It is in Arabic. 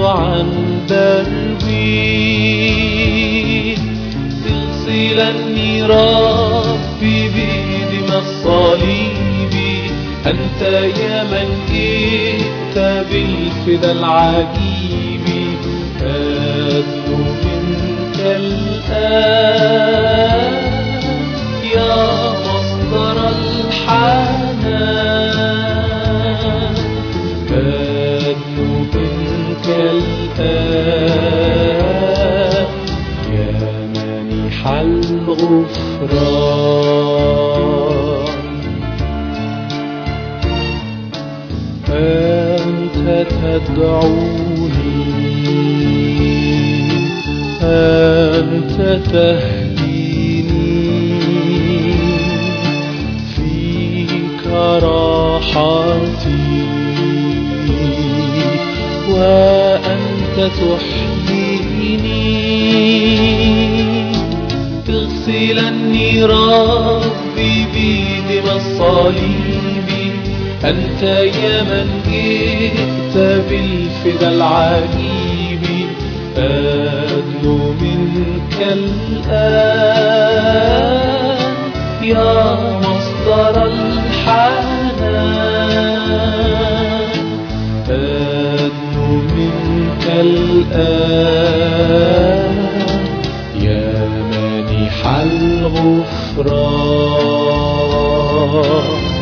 عن دربي، اغسلني ربي بدم الصليب. أنت يا من جئت بالفدا العجيب، أدنو منك الآن يا مصدر الحنان. أدنو منك الآن يا مانح الغفران. أنت تدعوني، أنت تهديني، فيك راحتي، وأنت تحييني. اغسلني ربي بدم الصليب، أنت يا من جئت بالفدا العجيب. أدنو منك الآن يا مصدر الحنان. أدنو منك الآن يا مانح الغفران.